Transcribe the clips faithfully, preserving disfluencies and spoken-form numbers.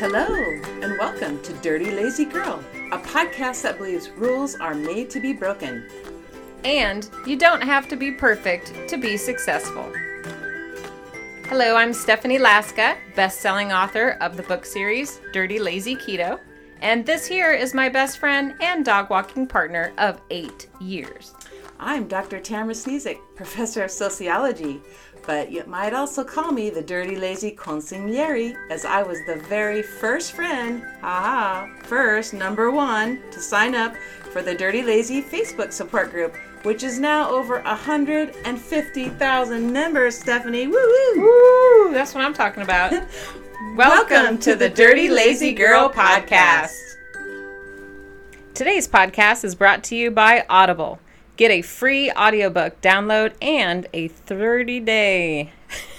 Hello, and welcome to Dirty Lazy Girl, a podcast that believes rules are made to be broken. And you don't have to be perfect to be successful. Hello, I'm Stephanie Laska, best-selling author of the book series Dirty Lazy Keto, and this here is my best friend and dog-walking partner of eight years. I'm Doctor Tamara Snezik, professor of sociology, but you might also call me the Dirty Lazy Consigliere, as I was the very first friend, haha, first, number one, to sign up for the Dirty Lazy Facebook support group, which is now over one hundred fifty thousand members, Stephanie. Woo woo! Woo! That's what I'm talking about. Welcome, Welcome to, to the Dirty Lazy Girl podcast. Today's podcast is brought to you by Audible. Get a free audiobook download and a thirty-day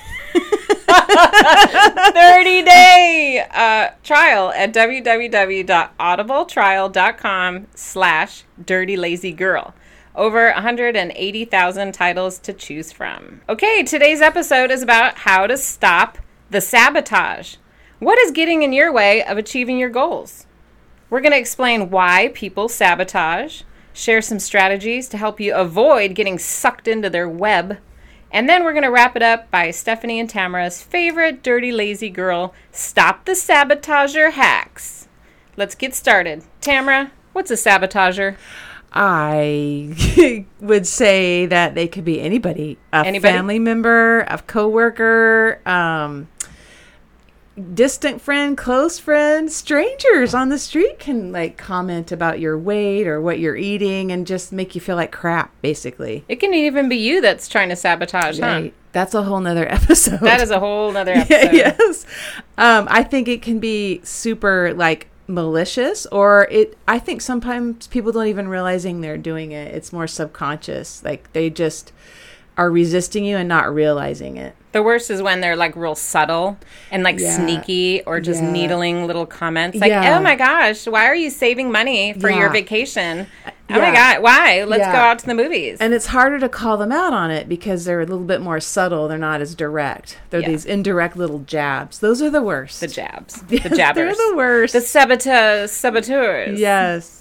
thirty-day uh, trial at www.audibletrial.com slash dirtylazygirl. Over one hundred eighty thousand titles to choose from. Okay, today's episode is about how to stop the sabotage. What is getting in your way of achieving your goals? We're going to explain why people sabotage, share some strategies to help you avoid getting sucked into their web, and then we're going to wrap it up by Stephanie and Tamara's favorite Dirty Lazy Girl, Stop the Sabotager hacks. Let's get started. Tamara, what's a sabotager? I would say that they could be anybody, a anybody? family member, a coworker, um, distant friend, close friend, strangers on the street can like comment about your weight or what you're eating and just make you feel like crap, basically. It can even be you that's trying to sabotage, Right. huh? That's a whole nother episode. That is a whole nother episode. Yes. Um, I think it can be super like malicious, or it I think sometimes people don't even realizing they're doing it. It's more subconscious. Like they just are resisting you and not realizing it. The worst is when they're like real subtle and like Yeah. sneaky or just Yeah. needling little comments like, Yeah. oh my gosh, why are you saving money for Yeah. your vacation? Oh Yeah. my God, why? Let's Yeah. go out to the movies. And it's harder to call them out on it because they're a little bit more subtle. They're not as direct. They're Yeah. these indirect little jabs. Those are the worst. the jabs. Yes, the jabbers. They're the worst. The sabota- saboteurs. Yes.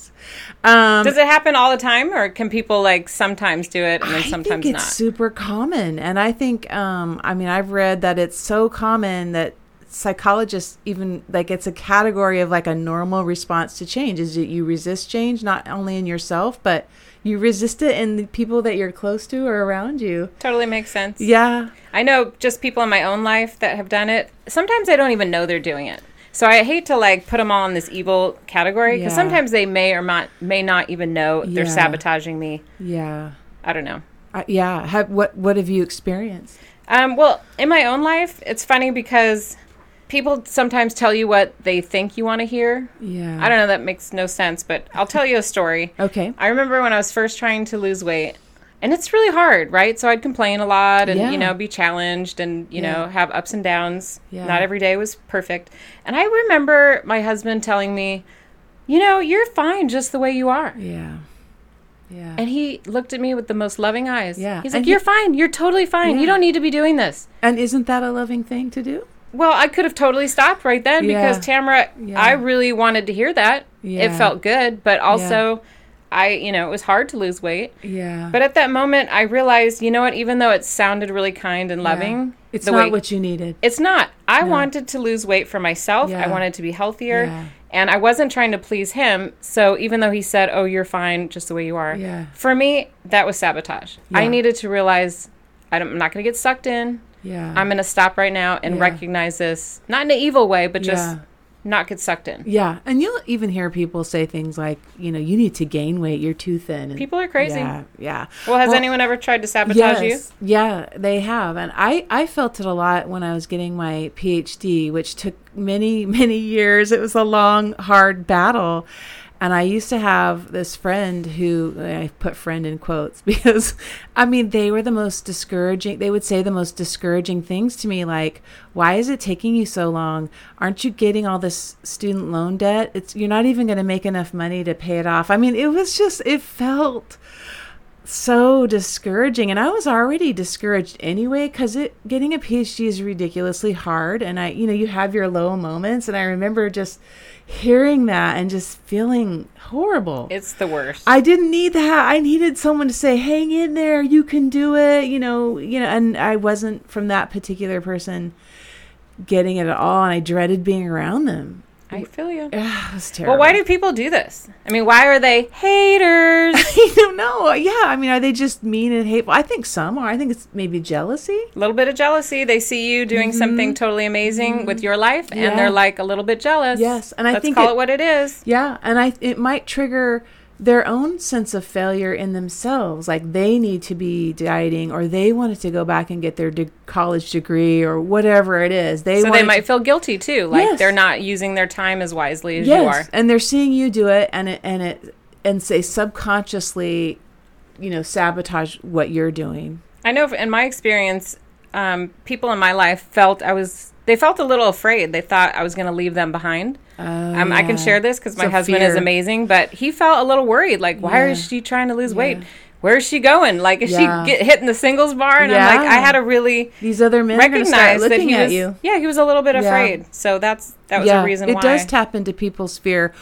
Um, Does it happen all the time, or can people like sometimes do it and then I sometimes think it's not? super common. And I think, um, I mean, I've read that it's so common that psychologists even, like, it's a category of like a normal response to change is that you resist change, not only in yourself, but you resist it in the people that you're close to or around you. Totally makes sense. Yeah. I know just people in my own life that have done it. Sometimes I don't even know they're doing it. So I hate to like put them all in this evil category because Yeah. sometimes they may or not, may not even know they're Yeah. sabotaging me. Yeah. I don't know. Uh, yeah. Have, what, what have you experienced? Um, well, in my own life, it's funny because people sometimes tell you what they think you want to hear. Yeah. I don't know, that makes no sense, but I'll tell you a story. Okay. I remember when I was first trying to lose weight, and it's really hard, right? So I'd complain a lot and, Yeah. you know, be challenged and, you Yeah. know, have ups and downs. Yeah. Not every day was perfect. And I remember my husband telling me, you know, you're fine just the way you are. Yeah. Yeah. And he looked at me with the most loving eyes. Yeah. He's And like, he- you're fine. You're totally fine. Yeah. You don't need to be doing this. And isn't that a loving thing to do? Well, I could have totally stopped right then Yeah. because Tamara, Yeah. I really wanted to hear that. Yeah. It felt good, but also I, you know, it was hard to lose weight. Yeah. But at that moment, I realized, you know what, even though it sounded really kind and loving, Yeah. It's the not way- what you needed. it's not. I No. wanted to lose weight for myself. Yeah. I wanted to be healthier. Yeah. And I wasn't trying to please him. So even though he said, oh, you're fine just the way you are, Yeah. for me, that was sabotage. I Yeah. needed to realize I don't, I'm not going to get sucked in. Yeah. I'm going to stop right now and Yeah. recognize this, not in an evil way, but just Yeah. not get sucked in. Yeah. And you'll even hear people say things like, you know, you need to gain weight. You're too thin. And People are crazy. Yeah. Yeah. Well, has Well, anyone ever tried to sabotage you? yes, Yeah, they have. And I, I felt it a lot when I was getting my P H D, which took many, many years. It was a long, hard battle. And I used to have this friend who, I put friend in quotes because, I mean, they were the most discouraging. They would say the most discouraging things to me, like, why is it taking you so long? Aren't you getting all this student loan debt? It's you're not even going to make enough money to pay it off. I mean, it was just, it felt so discouraging. And I was already discouraged anyway, because it getting a PhD is ridiculously hard. And I, you know, you have your low moments. And I remember just hearing that and just feeling horrible. It's the worst. I didn't need that. I needed someone to say, hang in there, you can do it, you know, you know, and I wasn't from that particular person getting it at all. And I dreaded being around them. I feel you. Ugh, it was terrible. Well, why do people do this? I mean, why are they haters? I don't know. Yeah, I mean, are they just mean and hateful? I think some are. I think it's maybe jealousy. A little bit of jealousy. They see you doing mm-hmm. something totally amazing mm-hmm. with your life, and yeah. they're like a little bit jealous. Yes, and I Let's think call it, it what it is. Yeah, and I it might trigger their own sense of failure in themselves. Like they need to be dieting, or they wanted to go back and get their de- college degree, or whatever it is. They so they might to, feel guilty too, like yes. they're not using their time as wisely as yes. you are. And they're seeing you do it, and it and it and say subconsciously, you know, sabotage what you're doing. I know in my experience, um, people in my life felt I was. They felt a little afraid. They thought I was going to leave them behind. Oh, um, yeah. I can share this because my So husband fear. is amazing, but he felt a little worried. Like, why Yeah. is she trying to lose Yeah. weight? Where is she going? Like, is Yeah. she get hitting the singles bar? And I'm like, Yeah. I had to really These other men are going to start recognize that looking he at was. you. Yeah, he was a little bit Yeah. afraid. So that's that was yeah, a reason it why. It does tap into people's fear,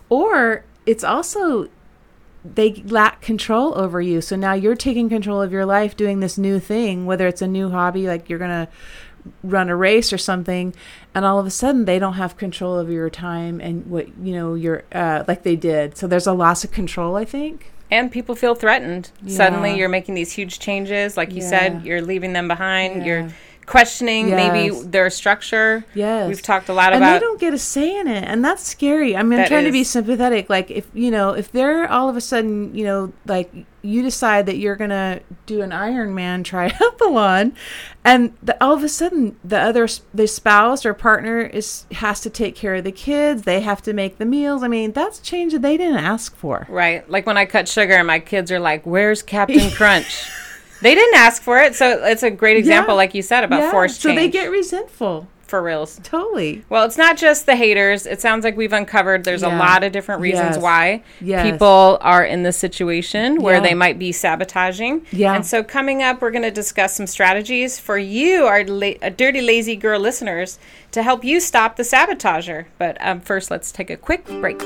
or it's also they lack control over you. So now you're taking control of your life, doing this new thing, whether it's a new hobby, like you're gonna run a race or something, and all of a sudden they don't have control over your time and what you know you're uh, like they did. So there's a loss of control, I think. And people feel threatened. Yeah. Suddenly you're making these huge changes. Like you Yeah. said, you're leaving them behind. Yeah. You're questioning Yes. maybe their structure. Yes. We've talked a lot and about... they don't get a say in it, and that's scary. I mean, I'm That trying to be is. sympathetic. Like, if, you know, if they're all of a sudden, you know, like, you decide that you're going to do an Ironman triathlon, and the, all of a sudden, the other, the spouse or partner is has to take care of the kids, they have to make the meals. I mean, that's change that they didn't ask for. Right. Like when I cut sugar and my kids are like, where's Captain Crunch? They didn't ask for it. So it's a great example, Yeah. like you said, about Yeah, forced so change. they get resentful. For reals. Totally. Well, it's not just the haters. It sounds like we've uncovered there's a Yeah. lot of different reasons Yes. why Yes. people are in this situation where Yeah. they might be sabotaging. Yeah. And so coming up, we're going to discuss some strategies for you, our la- uh, Dirty Lazy Girl listeners, to help you stop the sabotager. But um, first, let's take a quick break.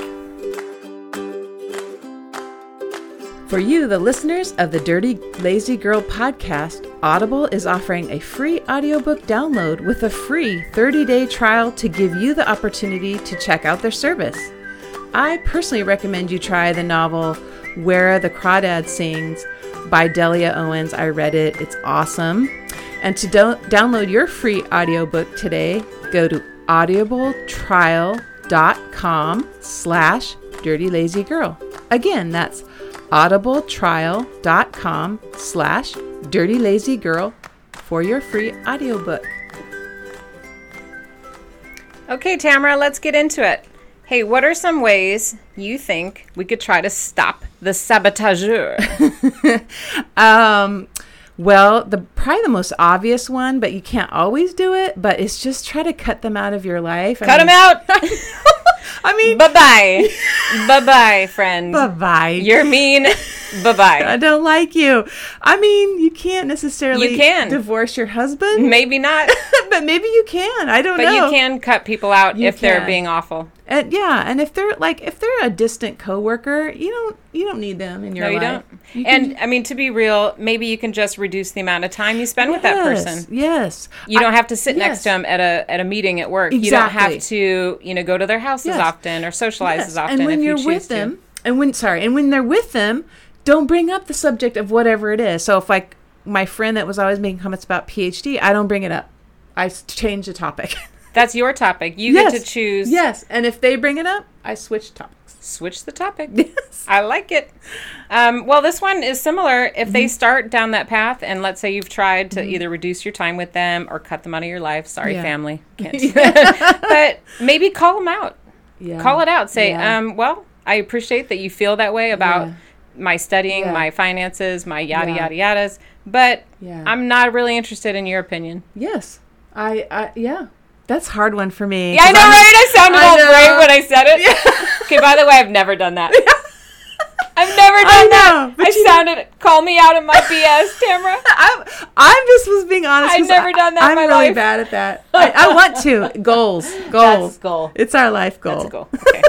For you, the listeners of the Dirty Lazy Girl podcast, Audible is offering a free audiobook download with a free thirty-day trial to give you the opportunity to check out their service. I personally recommend you try the novel Where the Crawdad Sings by Delia Owens. I read it. It's awesome. And to do- download your free audiobook today, go to audibletrial.com slash Dirty Lazy Girl. Again, that's audibletrial.com slash Dirty Lazy Girl for your free audiobook. Okay, Tamara, let's get into it. Hey, what are some ways you think we could try to stop the sabotager? um, well, the probably the most obvious one, but you can't always do it, but it's just try to cut them out of your life. I Cut mean, them out! I mean, Bye-bye. Bye-bye, friend. bye-bye. You're mean. Bye-bye. I don't like you. I mean, you can't necessarily You can. divorce your husband. Maybe not. But maybe you can. I don't But know. you can cut people out You if they're can. being awful. And yeah, and if they're like if they're a distant coworker, you don't you don't need them in your No, you life. don't. You can- And, I mean, to be real, maybe you can just reduce the amount of time you spend with that Yes, person. Yes. You don't I- have to sit next yes. to them at a at a meeting at work. You don't have Exactly. to, you know, go to their house as Yes. often or socialize Yes. as often And when if you're you choose with to. them, and when sorry, and when they're with them, don't bring up the subject of whatever it is. So if like my friend that was always making comments about PhD, I don't bring it up. I s- change the topic. That's your topic. You Yes. get to choose. Yes, and if they bring it up, I switch topics. Switch the topic. Yes. I like it. Um, well, this one is similar. If Mm-hmm. they start down that path, and let's say you've tried to either reduce your time with them or cut them out of your life. Sorry, Yeah. family. Can't do that. But maybe call them out. Yeah. Call it out. Say, Yeah. um, well, I appreciate that you feel that way about Yeah. my studying, Yeah. my finances, my yada, Yeah. yada, yadas. But Yeah. I'm not really interested in your opinion. Yes. I, I yeah. That's a hard one for me. Yeah, I 'cause know, I'm- right? I sounded I all know. brave when I said it. Okay, by the way, I've never done that. I've never done I that. know, but I sounded, call me out of my B S, Tamara. I'm, I'm just was being honest. I've 'cause never done that in I'm my really life. bad at that. I, I want to. Goals. Goals. That's goal. It's our life goal. That's a goal. Okay.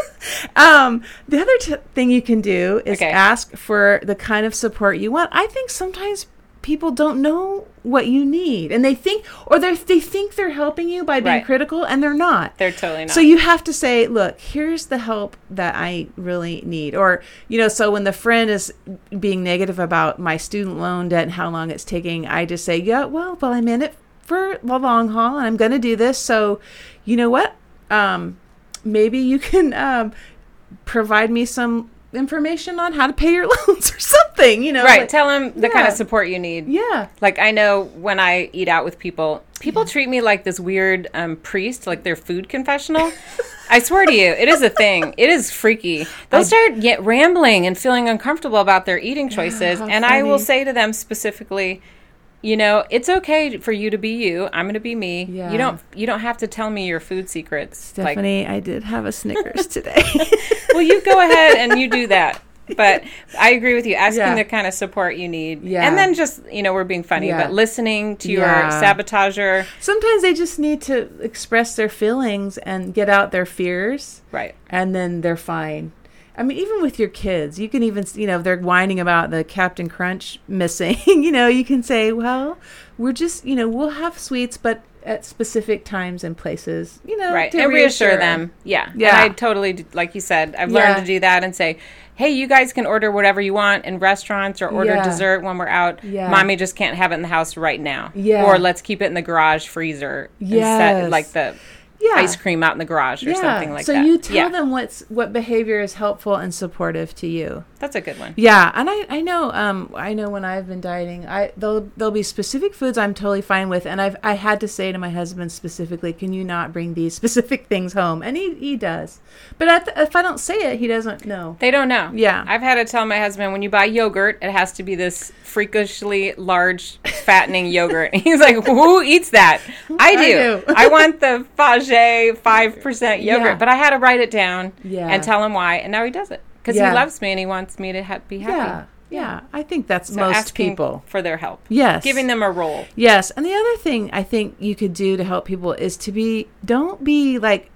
Um, the other t- thing you can do is Okay. ask for the kind of support you want. I think sometimes people don't know what you need, and they think, or they they think they're helping you by being Right. critical, and they're not. They're totally not. So you have to say, look, here's the help that I really need. Or, you know, so when the friend is being negative about my student loan debt and how long it's taking, I just say, yeah, well, well, I'm in it for the long haul and I'm going to do this. So, you know what? Um, maybe you can um, provide me some information on how to pay your loans or something, you know. Right. like- Tell them the kind Yeah. of support you need. yeah. Like, I know when I eat out with people, people treat me like this weird um, priest, like their food confessional. I swear to you, it is a thing. It is freaky. They'll start get rambling and feeling uncomfortable about their eating choices. how and I will funny. say to them specifically, you know, it's okay for you to be you. I'm going to be me. Yeah. You don't you don't have to tell me your food secrets. Like, Stephanie, I did have a Snickers today. well, you go ahead and you do that. But I agree with you. Asking Yeah. the kind of support you need. Yeah. And then just, you know, we're being funny, Yeah. but listening to your Yeah. sabotager. Sometimes they just need to express their feelings and get out their fears, Right. and then they're fine. I mean, even with your kids, you can even, you know, if they're whining about the Captain Crunch missing, you know, you can say, well, we're just, you know, we'll have sweets, but at specific times and places, you know, Right. to And reassure them. Yeah. Yeah. And I totally, d- like you said, I've learned Yeah. to do that and say, hey, you guys can order whatever you want in restaurants or order Yeah. dessert when we're out. Yeah. Mommy just can't have it in the house right now. Yeah. Or let's keep it in the garage freezer. and set, Yes. like the Yeah. ice cream out in the garage or something like so that. you tell yeah. them what's what behavior is helpful and supportive to you. That's a good one. Yeah, and I, I know um I know when I've been dieting, I there'll there'll be specific foods I'm totally fine with, and I've I had to say to my husband specifically, can you not bring these specific things home? And he he does, but at the, if I don't say it, he doesn't know. They don't know. Yeah. I've had to tell my husband, when you buy yogurt, it has to be this freakishly large, fattening yogurt. He's like, who eats that? I do. do. I want the Fabergé five percent yogurt. Yeah. But I had to write it down Yeah. and tell him why. And now he does it. Because Yeah. he loves me and he wants me to ha- be happy. Yeah, yeah, I think that's So most asking people. for their help. Yes, Giving them a role. Yes, and the other thing I think you could do to help people is to be don't be like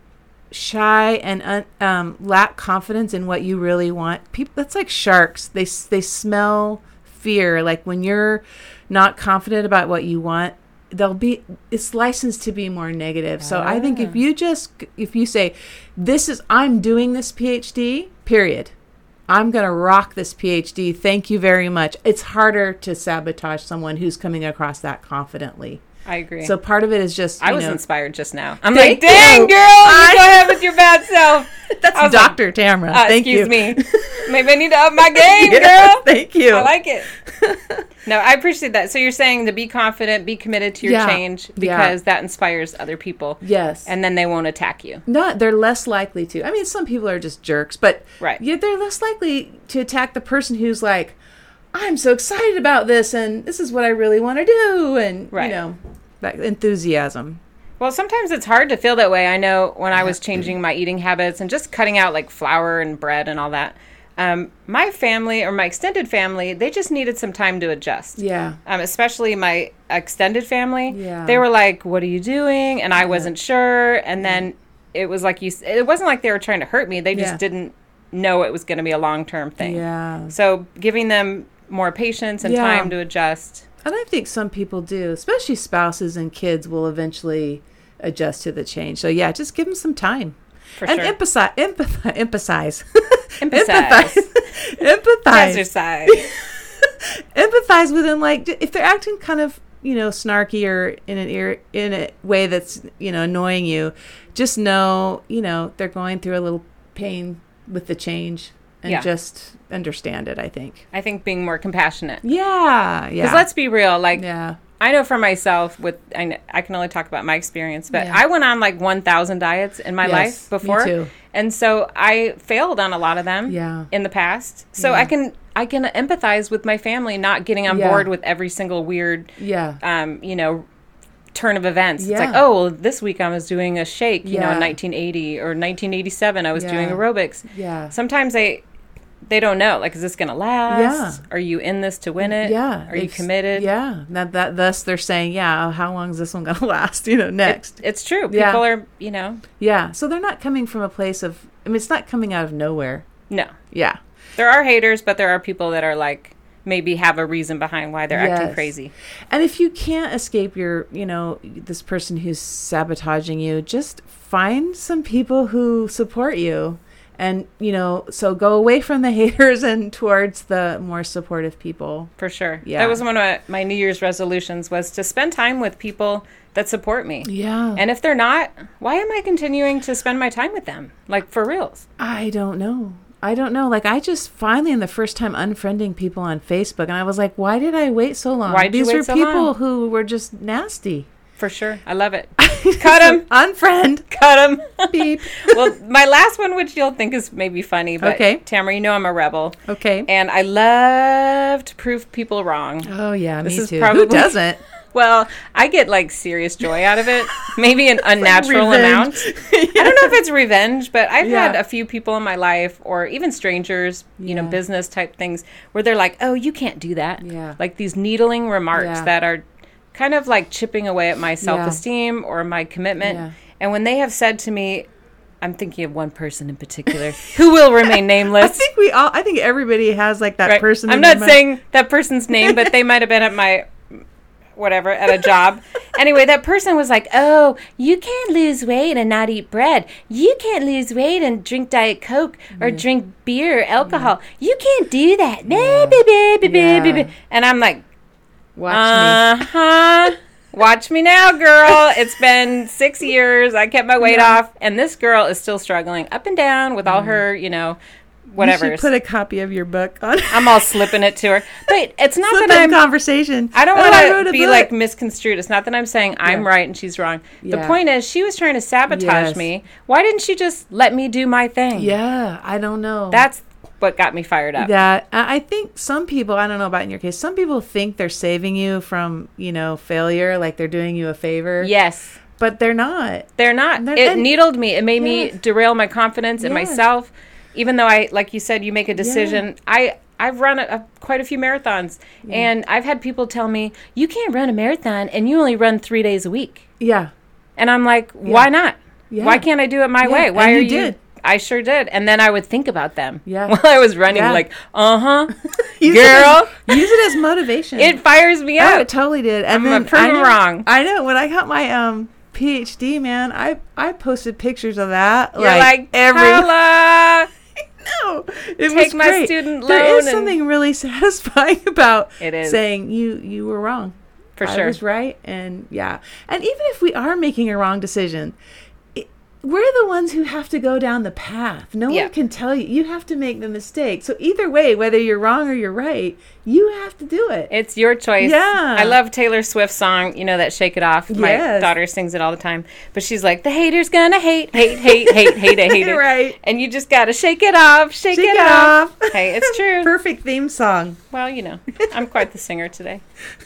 shy and un, um, lack confidence in what you really want. People, that's like sharks. They s- they smell fear. Like when you're not confident about what you want, they'll be. It's licensed to be more negative. So I think if you just if you say, "This is I'm doing this PhD," period. I'm going to rock this PhD. Thank you very much. It's harder to sabotage someone who's coming across that confidently. I agree. So part of it is just, you I was know, inspired just now. I'm Thank like, dang, you. girl, I- you go ahead with your bad self. that's I was Doctor Tamara. Uh, Thank excuse you. me. Maybe I need to up my game, Yes, girl. thank you. I like it. No, I appreciate that. So you're saying to be confident, be committed to your Yeah. change Yeah. because that inspires other people. Yes. And then they won't attack you. Not, they're less likely to. I mean, some people are just jerks, but Right. yeah, they're less likely to attack the person who's like, I'm so excited about this and this is what I really want to do. And, Right. you know, that enthusiasm. Well, sometimes it's hard to feel that way. I know when I was changing my eating habits and just cutting out like flour and bread and all that, um, my family or my extended family, they just needed some time to adjust. Yeah. Um, especially my extended family. Yeah. They were like, what are you doing? And I wasn't sure. And then it was like you, s- it wasn't like they were trying to hurt me. They just Yeah. didn't know it was going to be a long-term thing. Yeah. So giving them more patience and Yeah. time to adjust. And I think some people do, especially spouses and kids will eventually adjust to the change. So yeah, just give them some time. For and sure. emphasize, empathize, emphasize, Emphasize. empathize, Exercise. empathize with them. Like if they're acting kind of, you know, snarky or in an ear in a way that's, you know, annoying you, just know, you know, they're going through a little pain with the change, and Yeah. just understand it. I think. I think being more compassionate. Yeah, yeah. Because let's be real, like, yeah. I know for myself, with I, kn- I can only talk about my experience, but Yeah. I went on like one thousand diets in my Yes, life me before, too. and so I failed on a lot of them Yeah. in the past. So Yeah. I can I can empathize with my family not getting on Yeah. board with every single weird, Yeah. um, you know, turn of events. It's Yeah. like, oh, well, this week I was doing a shake, you know, Yeah. in nineteen eighty or nineteen eighty-seven I was doing Yeah. aerobics. Yeah. Sometimes I they don't know. Like, is this going to last? Yeah. Are you in this to win it? Yeah. Are you committed? Yeah. That, that, thus they're saying, yeah, how long is this one going to last, you know, next? It, it's true. People Yeah. are, you know. Yeah. So they're not coming from a place of, I mean, it's not coming out of nowhere. No. Yeah. There are haters, but there are people that are like, maybe have a reason behind why they're Yes. acting crazy. And if you can't escape your, you know, this person who's sabotaging you, just find some people who support you. And, you know, so go away from the haters and towards the more supportive people. For sure. Yeah. That was one of my, my New Year's resolutions, was to spend time with people that support me. Yeah. And if they're not, why am I continuing to spend my time with them? Like, for reals. I don't know. I don't know. Like, I just finally, in the first time, unfriending people on Facebook, and I was like, why did I wait so long? Why did you These wait were so people long? who were just nasty. For sure. I love it. Cut them. Unfriend. Cut them. Beep. Well, my last one, which you'll think is maybe funny, but Okay. Tamara, you know I'm a rebel. Okay. And I love to prove people wrong. Oh, yeah, This me is too. probably- Who doesn't? Well, I get like serious joy out of it. Maybe an unnatural revenge. amount. I don't know if it's revenge, but I've Yeah. had a few people in my life, or even strangers, you know, Yeah. business type things, where they're like, "Oh, you can't do that." Yeah. Like these needling remarks Yeah. that are kind of like chipping away at my self-esteem or my commitment. Yeah. And when they have said to me, I'm thinking of one person in particular who will remain nameless. I think we all, I think everybody has like that Right. person. I'm in not their mind. saying that person's name, but they might have been at my whatever at a job. Anyway, that person was like, "Oh, you can't lose weight and not eat bread. You can't lose weight and drink Diet Coke or drink beer or alcohol. You can't do that." Blah, blah, blah, blah, blah, blah, blah. And I'm like, Watch uh huh. Watch me now, girl. It's been six years. I kept my weight Yeah. off, and this girl is still struggling up and down with all her, you know, me. whatever. You should put a copy of your book on. I'm all slipping it to her, but it's not Slip that in I'm. conversation. I don't Oh, I wrote want a to be book. like misconstrued. It's not that I'm saying I'm Yeah. right and she's wrong. The Yeah. point is, she was trying to sabotage Yes. me. Why didn't she just let me do my thing? Yeah, I don't know. That's what got me fired up. That I I think some people, I don't know about in your case, some people think they're saving you from, you know, failure, like they're doing you a favor. Yes. But they're not. They're not. They're- It and- needled me. It made me Yes. derail my confidence in Yes. myself. Even though I, like you said, you make a decision. I, I've run a, a, quite a few marathons, and I've had people tell me, "You can't run a marathon, and you only run three days a week." Yeah. And I'm like, why not? Yeah. Why can't I do it my Yeah, way? Why and are you you? did. I sure did. And then I would think about them Yeah. while I was running, Yeah. like, uh huh, Use girl. It as, use it as motivation. It fires me Oh, up. it totally did. And I'm then gonna prove I them know- wrong. I know. When I got my um PhD, man, I I posted pictures of that. You're like, every Holla. no, it Take was my great. student There loan is and- something really satisfying about It is. saying you you were wrong. For I sure. was right, and yeah. And even if we are making a wrong decision, it, we're the ones who have to go down the path. No Yeah. one can tell you. You have to make the mistake. So either way, whether you're wrong or you're right, you have to do it. It's your choice. Yeah. I love Taylor Swift's song, you know, that Shake It Off. My Yes. daughter sings it all the time. But she's like, the hater's gonna hate, hate, hate, hate, hate it, hate it. Right. And you just gotta shake it off, shake, Shake it, it off. off. Hey, it's true. Perfect theme song. Well, you know, I'm quite the singer today.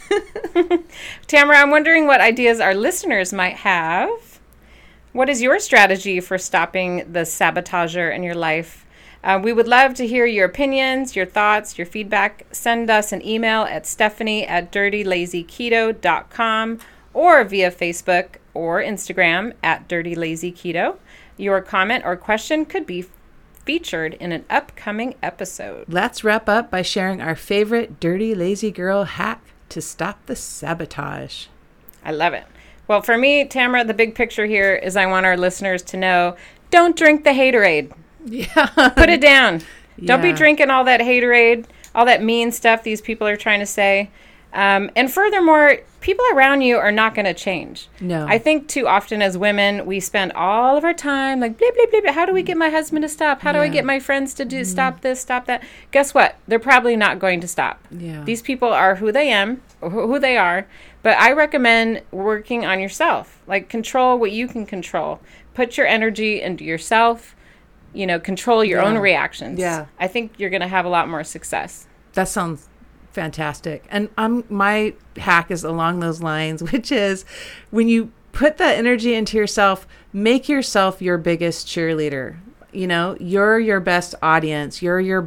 Tamara, I'm wondering what ideas our listeners might have. What is your strategy for stopping the sabotager in your life? Uh, we would love to hear your opinions, your thoughts, your feedback. Send us an email at stephanie at dirty lazy keto dot com or via Facebook or Instagram at dirty lazy keto. Your comment or question could be featured in an upcoming episode. Let's wrap up by sharing our favorite dirty lazy girl hack to stop the sabotage. I love it. Well, for me, Tamara, the big picture here is I want our listeners to know, don't drink the haterade. Yeah. Put it down. Don't be Yeah. drinking all that haterade, all that mean stuff these people are trying to say. Um, and furthermore, people around you are not going to change. No. I think too often as women, we spend all of our time like, bleep, bleep, bleep. How do we get my husband to stop? How do I Yeah. get my friends to do stop this, stop that? Guess what? They're probably not going to stop. Yeah. These people are who they am, or who who they are. But I recommend working on yourself. Like, control what you can control. Put your energy into yourself. You know, control your Yeah. own reactions. Yeah. I think you're going to have a lot more success. That sounds fantastic. And I'm my hack is along those lines, which is when you put that energy into yourself, make yourself your biggest cheerleader. You know, you're your best audience. You're your best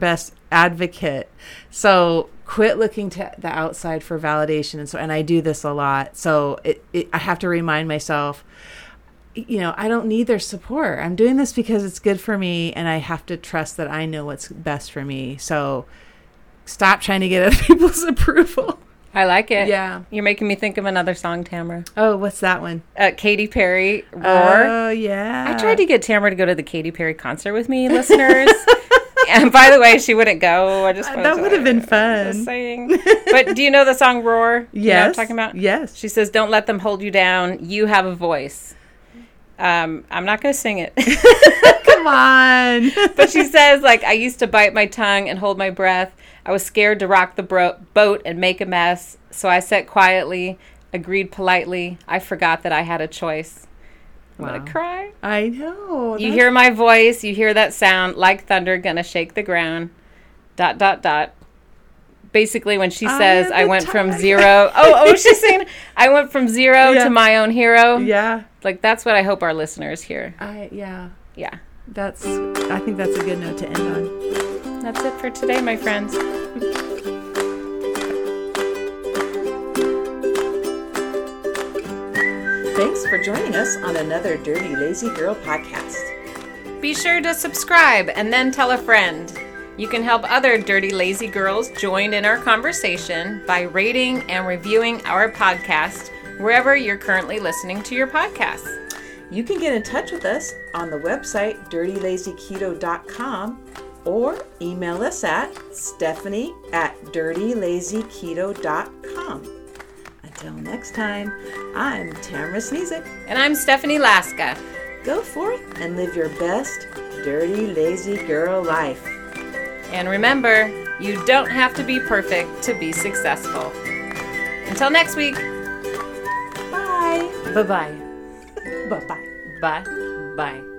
advocate. So quit looking to the outside for validation. And so, and I do this a lot. So it, it, I have to remind myself, you know, I don't need their support. I'm doing this because it's good for me, and I have to trust that I know what's best for me. So stop trying to get other people's approval. I like it. Yeah. You're making me think of another song, Tamara. Oh, what's that one? Uh, Katy Perry, Roar. Oh, yeah. I tried to get Tamara to go to the Katy Perry concert with me, listeners. And by the way, she wouldn't go. I just Uh, that would have been fun. Just saying. But do you know the song Roar? Yes. You know what I'm talking about? Yes. She says, don't let them hold you down. You have a voice. Um, I'm not going to sing it. Come on. But she says, like, I used to bite my tongue and hold my breath. I was scared to rock the bro- boat and make a mess. So I sat quietly, agreed politely. I forgot that I had a choice. I'm Wow. going to cry. I know. You hear my voice. You hear that sound like thunder gonna shake the ground. Dot, dot, dot. Basically, when she I says, am I the went from tiger." zero. Oh, oh, she's saying, I went from zero Yeah. to my own hero. Yeah. Like, that's what I hope our listeners hear. I yeah. Yeah. That's I think that's a good note to end on. That's it for today, my friends. Thanks for joining us on another Dirty Lazy Girl podcast. Be sure to subscribe and then tell a friend. You can help other dirty, lazy girls join in our conversation by rating and reviewing our podcast wherever you're currently listening to your podcasts. You can get in touch with us on the website dirty lazy keto dot com or email us at stephanie at dirty lazy keto dot com. Until next time, I'm Tamara Sneezek. And I'm Stephanie Laska. Go forth and live your best dirty, lazy girl life. And remember, you don't have to be perfect to be successful. Until next week. Bye. Bye-bye. Bye-bye. Bye. Bye.